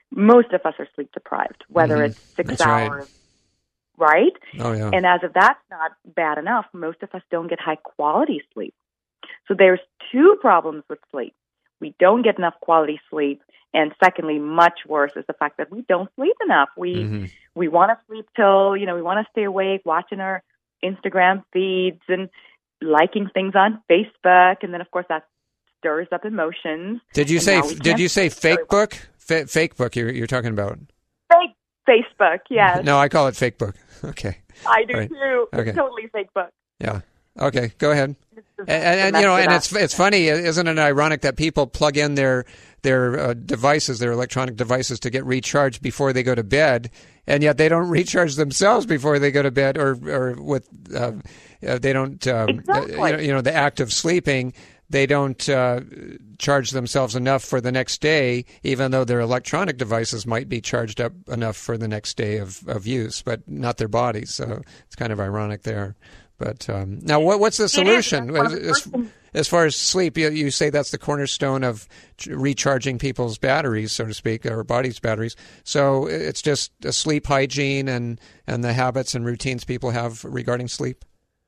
most of us are sleep deprived, whether it's 6 That's hours, right? Oh, yeah. And as if that's not bad enough, most of us don't get high quality sleep. So there's two problems with sleep. We don't get enough quality sleep. And secondly, much worse is the fact that we don't sleep enough. We want to sleep till, we want to stay awake, watching our Instagram feeds and liking things on Facebook. And then, of course, that stirs up emotions. Did you say fake book? Fake book you're talking about? Fake Facebook, yes. No, I call it fake book. Okay. I do right. too. Okay. It's totally fake book. Yeah. Okay, go ahead. And it's funny, isn't it ironic that people plug in their devices, their electronic devices, to get recharged before they go to bed, and yet they don't recharge themselves before they go to bed, or with they don't exactly. The act of sleeping. They don't charge themselves enough for the next day, even though their electronic devices might be charged up enough for the next day of use, but not their bodies. So it's kind of ironic there. But now, what's the solution? As far as sleep, you say that's the cornerstone of recharging people's batteries, so to speak, or body's batteries. So it's just a sleep hygiene and the habits and routines people have regarding sleep?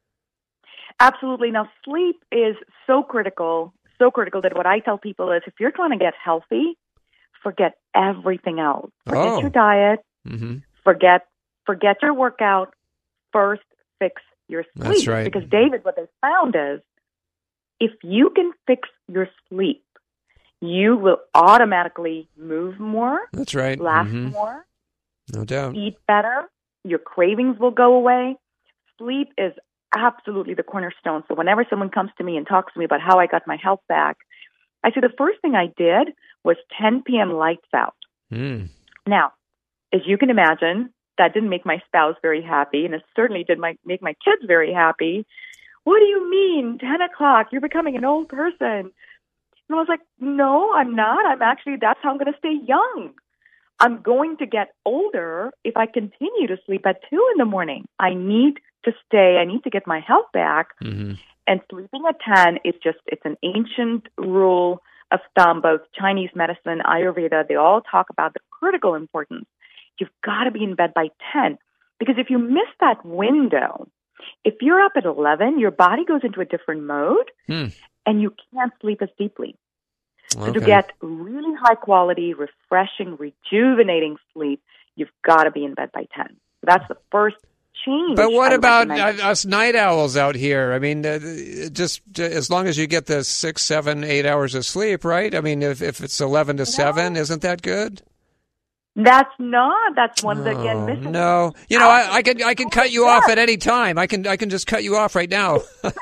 Absolutely. Now, sleep is so critical that what I tell people is if you're trying to get healthy, forget everything else. Forget your diet. Mm-hmm. Forget your workout. First, fix your sleep. That's right. Because, David, what they found is if you can fix your sleep, you will automatically move more. That's right. Laugh more. No doubt. Eat better. Your cravings will go away. Sleep is absolutely the cornerstone. So whenever someone comes to me and talks to me about how I got my health back, I say the first thing I did was 10 p.m. lights out. Now, as you can imagine, that didn't make my spouse very happy, and it certainly didn't make my kids very happy. What do you mean, 10 o'clock? You're becoming an old person. And I was like, no, I'm not. That's how I'm going to stay young. I'm going to get older if I continue to sleep at 2 in the morning. I need to get my health back. Mm-hmm. And sleeping at 10 is it's an ancient rule of thumb. Both Chinese medicine, Ayurveda, they all talk about the critical importance. You've got to be in bed by 10. Because if you miss that window, if you're up at 11, your body goes into a different mode and you can't sleep as deeply. So to get really high quality, refreshing, rejuvenating sleep, you've got to be in bed by 10. So that's the first change. But what about us night owls out here? I mean, just as long as you get the 6, 7, 8 hours of sleep, right? I mean, if it's 11 to 7, isn't that good? That's not. That's one of the, again, missing. No. I can cut you off at any time. I can just cut you off right now.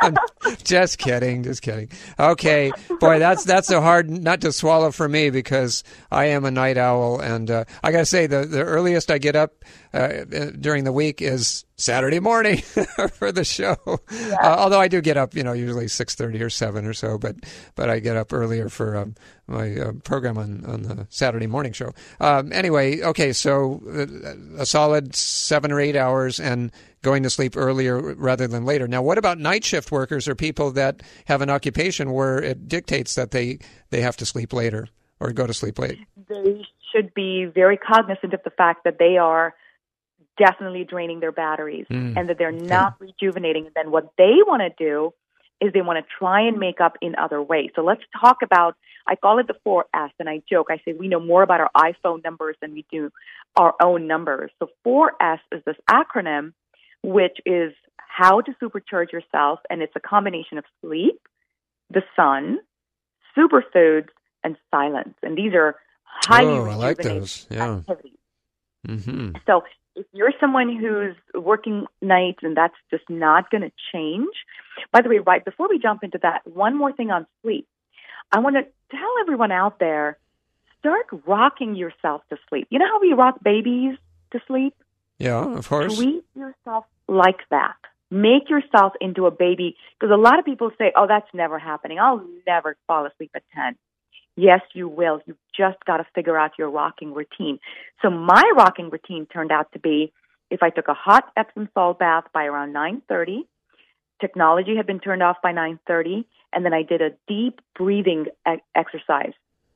Just kidding. Okay. Boy, that's a hard nut to swallow for me because I am a night owl, and I got to say the earliest I get up during the week is Saturday morning for the show. Yeah. Although I do get up, usually 6:30 or 7 or so, but I get up earlier for my program on the Saturday morning show. Anyway, okay, so a solid 7 or 8 hours and going to sleep earlier rather than later. Now, what about night shift workers or people that have an occupation where it dictates that they have to sleep later or go to sleep late? They should be very cognizant of the fact that they are definitely draining their batteries and that they're not rejuvenating. And then what they want to do is they want to try and make up in other ways. So let's talk about, I call it the 4S, and I joke. I say we know more about our iPhone numbers than we do our own numbers. So 4S is this acronym, which is how to supercharge yourself, and it's a combination of sleep, the sun, superfoods, and silence. And these are highly rejuvenating activities. Mm-hmm. So if you're someone who's working nights and that's just not going to change, by the way, right before we jump into that, one more thing on sleep. I want to tell everyone out there, start rocking yourself to sleep. You know how we rock babies to sleep? Yeah, of course. Treat yourself like that. Make yourself into a baby. Because a lot of people say, oh, that's never happening. I'll never fall asleep at 10. Yes, you will. You've just got to figure out your rocking routine. So my rocking routine turned out to be if I took a hot Epsom salt bath by around 9:30, technology had been turned off by 9:30, and then I did a deep breathing exercise.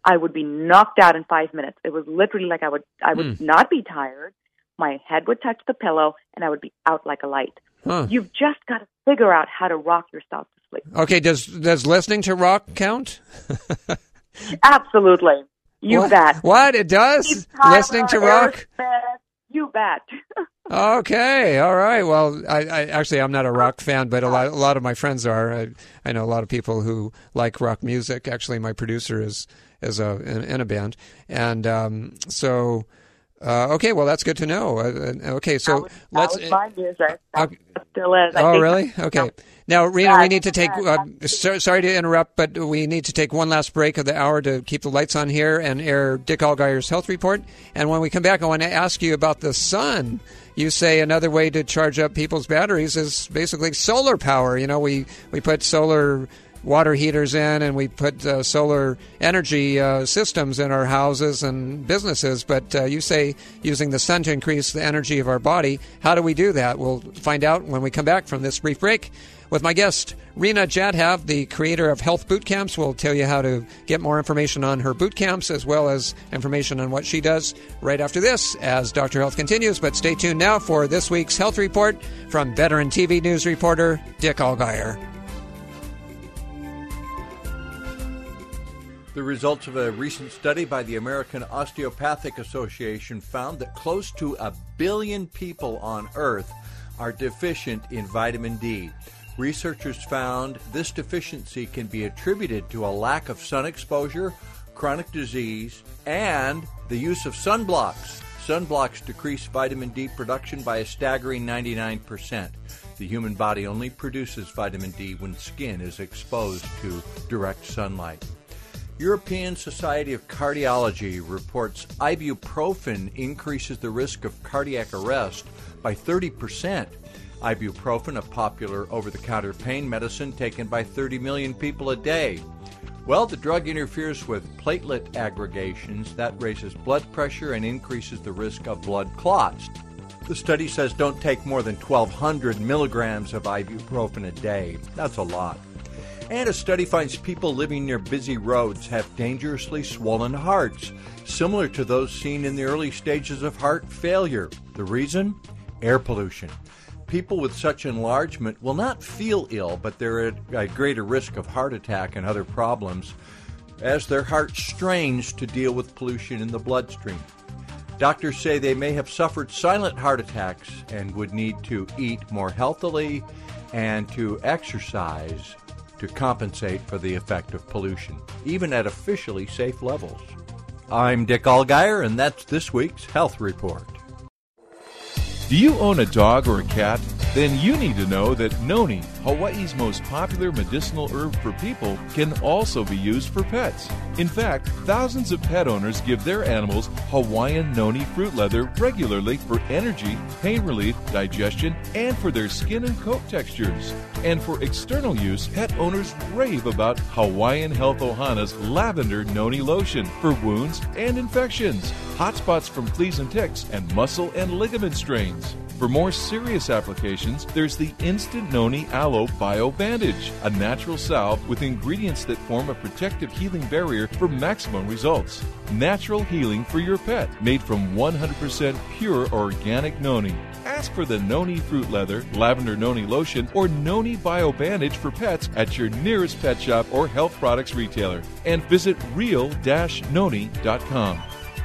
I would be knocked out in 5 minutes. It was literally like I would not be tired. My head would touch the pillow, and I would be out like a light. Huh. You've just got to figure out how to rock yourself to sleep. Okay, does listening to rock count? Absolutely. You bet. What? It does? Listening to rock? You bet. Okay, all right. Well, I actually, I'm not a rock fan, but a lot of my friends are. I know a lot of people who like rock music. Actually, my producer is in a band, and so. Okay, well, that's good to know. Okay, so that was my music. That still is. Really? Okay. Now, Rena, we need to take. Sorry to interrupt, but we need to take one last break of the hour to keep the lights on here and air Dick Allgire's health report. And when we come back, I want to ask you about the sun. You say another way to charge up people's batteries is basically solar power. You know, we put solar water heaters in, and we put solar energy systems in our houses and businesses. But you say using the sun to increase the energy of our body. How do we do that? We'll find out when we come back from this brief break with my guest, Rena Jadhav, the creator of Health Boot Camps. We'll tell you how to get more information on her boot camps as well as information on what she does right after this as Dr. Health continues. But stay tuned now for this week's health report from veteran TV news reporter Dick Allgire. The results of a recent study by the American Osteopathic Association found that close to 1 billion people on Earth are deficient in vitamin D. Researchers found this deficiency can be attributed to a lack of sun exposure, chronic disease, and the use of sunblocks. Sunblocks decrease vitamin D production by a staggering 99%. The human body only produces vitamin D when skin is exposed to direct sunlight. European Society of Cardiology reports ibuprofen increases the risk of cardiac arrest by 30%. Ibuprofen, a popular over-the-counter pain medicine taken by 30 million people a day. Well, the drug interferes with platelet aggregations. That raises blood pressure and increases the risk of blood clots. The study says don't take more than 1,200 milligrams of ibuprofen a day. That's a lot. And a study finds people living near busy roads have dangerously swollen hearts, similar to those seen in the early stages of heart failure. The reason? Air pollution. People with such enlargement will not feel ill, but they're at a greater risk of heart attack and other problems as their heart strains to deal with pollution in the bloodstream. Doctors say they may have suffered silent heart attacks and would need to eat more healthily and to exercise to compensate for the effect of pollution, even at officially safe levels. I'm Dick Allgire, and that's this week's Health Report. Do you own a dog or a cat? Then you need to know that noni, Hawaii's most popular medicinal herb for people, can also be used for pets. In fact, thousands of pet owners give their animals Hawaiian noni fruit leather regularly for energy, pain relief, digestion, and for their skin and coat textures. And for external use, pet owners rave about Hawaiian Health Ohana's lavender noni lotion for wounds and infections, hot spots from fleas and ticks, and muscle and ligament strains. For more serious applications, there's the Instant Noni Aloe Bio Bandage, a natural salve with ingredients that form a protective healing barrier for maximum results. Natural healing for your pet, made from 100% pure organic noni. Ask for the Noni Fruit Leather, Lavender Noni Lotion, or Noni Bio Bandage for pets at your nearest pet shop or health products retailer. And visit real-noni.com.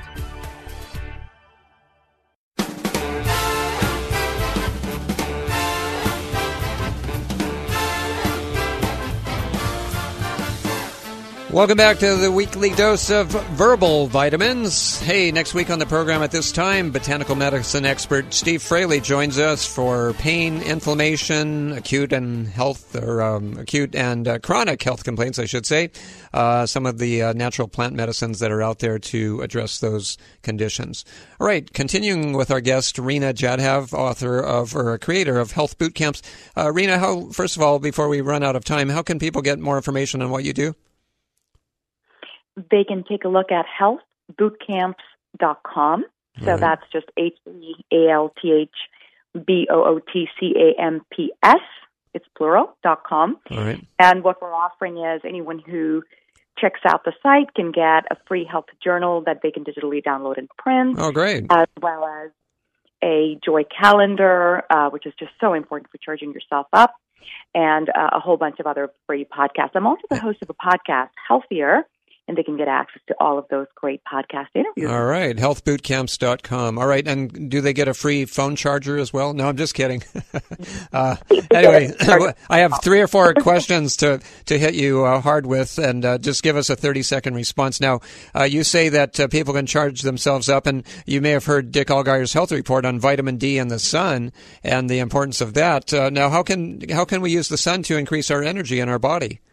Welcome back to the weekly dose of verbal vitamins. Hey, next week on the program at this time, botanical medicine expert Steve Fraley joins us for pain, inflammation, acute and chronic health complaints, I should say. Some of the natural plant medicines that are out there to address those conditions. All right, continuing with our guest, Rena Jadhav, creator of Health Boot Camps. Rena, first of all, before we run out of time, how can people get more information on what you do? They can take a look at healthbootcamps.com. So that's just HEALTHBOOTCAMPS. It's plural.com. All right. And what we're offering is anyone who checks out the site can get a free health journal that they can digitally download and print. Oh, great. As well as a Joy calendar, which is just so important for charging yourself up, and a whole bunch of other free podcasts. I'm also the host of a podcast, Healthier, and they can get access to all of those great podcast interviews. All right, healthbootcamps.com. All right, and do they get a free phone charger as well? No, I'm just kidding. Anyway, I have 3 or 4 questions to hit you hard with, and just give us a 30-second response. Now, you say that people can charge themselves up, and you may have heard Dick Allgire's health report on vitamin D and the sun and the importance of that. Now, how can we use the sun to increase our energy in our body?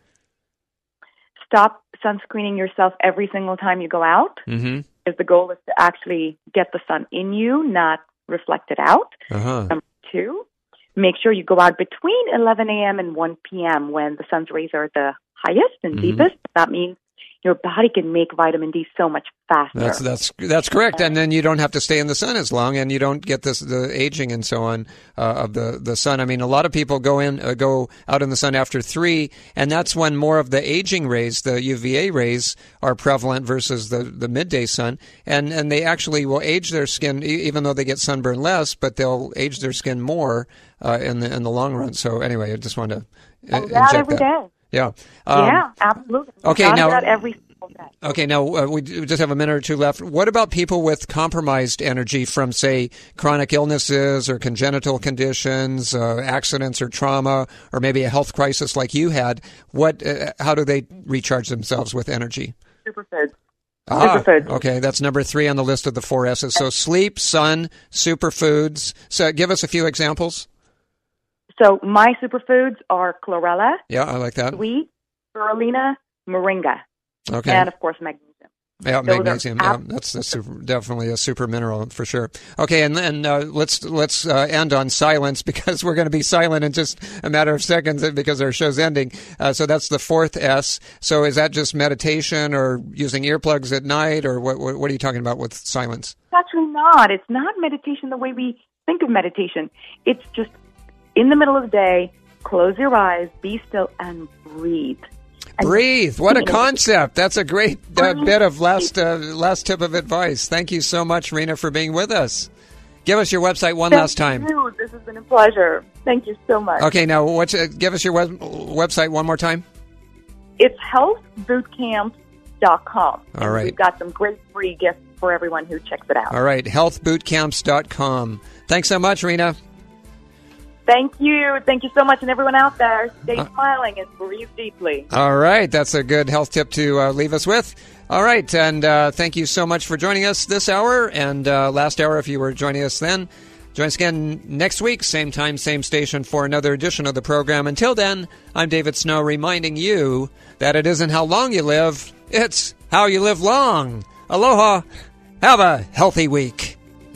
Stop sunscreening yourself every single time you go out. Mm-hmm. Because the goal is to actually get the sun in you, not reflect it out. Uh-huh. Number 2, make sure you go out between 11 a.m. and 1 p.m. when the sun's rays are the highest and deepest. That means your body can make vitamin D so much faster. That's correct, and then you don't have to stay in the sun as long, and you don't get the aging and so on of the sun. I mean, a lot of people go out in the sun after 3, and that's when more of the aging rays, the UVA rays, are prevalent versus the midday sun, and they actually will age their skin, even though they get sunburn less, but they'll age their skin more in the long run. So anyway, I just wanted to inject every day. Yeah. Yeah, absolutely. Okay, now every single day. Okay, now we just have a minute or 2 left. What about people with compromised energy from, say, chronic illnesses or congenital conditions, accidents or trauma, or maybe a health crisis like you had? How do they recharge themselves with energy? Superfoods. Superfoods. Okay, that's number 3 on the list of the 4 S's. So sleep, sun, superfoods. So give us a few examples. So my superfoods are chlorella. Yeah, I like that. Sweet, spirulina, moringa. Okay. And, of course, magnesium. Yeah, magnesium. Yeah, that's definitely a super mineral for sure. Okay, and then let's end on silence, because we're going to be silent in just a matter of seconds because our show's ending. So that's the 4th S. So is that just meditation or using earplugs at night, or what are you talking about with silence? It's actually not. It's not meditation the way we think of meditation. It's just in the middle of the day, close your eyes, be still, and breathe. Breathe. What a concept. That's a great bit of last tip of advice. Thank you so much, Rena, for being with us. Give us your website last time. Thank you. This has been a pleasure. Thank you so much. Okay, now give us your website one more time. It's healthbootcamps.com. All right. We've got some great free gifts for everyone who checks it out. All right, healthbootcamps.com. Thanks so much, Rena. Thank you. Thank you so much. And everyone out there, stay smiling and breathe deeply. All right. That's a good health tip to leave us with. All right. And thank you so much for joining us this hour. And last hour, if you were joining us then, join us again next week, same time, same station, for another edition of the program. Until then, I'm David Snow, reminding you that it isn't how long you live, it's how you live long. Aloha. Have a healthy week.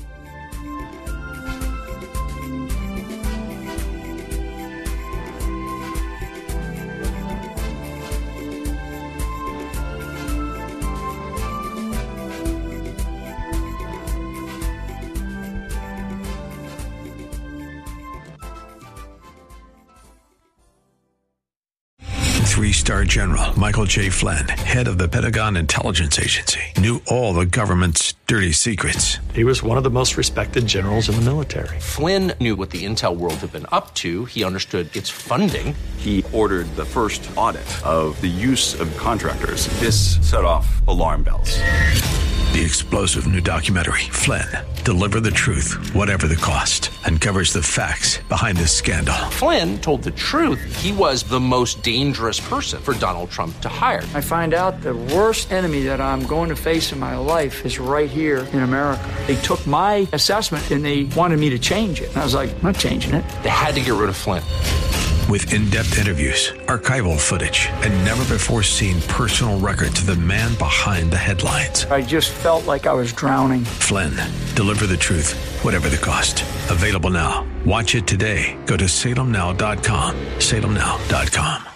Three-star General Michael J. Flynn, head of the Pentagon Intelligence Agency, knew all the government's dirty secrets. He was one of the most respected generals in the military. Flynn knew what the intel world had been up to. He understood its funding. He ordered the first audit of the use of contractors. This set off alarm bells. The explosive new documentary, Flynn, Deliver the Truth, Whatever the Cost, uncovers the facts behind this scandal. Flynn told the truth. He was the most dangerous person for Donald Trump to hire. I find out the worst enemy that I'm going to face in my life is right here in America. They took my assessment and they wanted me to change it. And I was like, I'm not changing it. They had to get rid of Flynn. With in-depth interviews, archival footage, and never-before-seen personal records of the man behind the headlines. I just felt like I was drowning. Flynn, Deliver the Truth, Whatever the Cost. Available now. Watch it today. Go to salemnow.com. salemnow.com.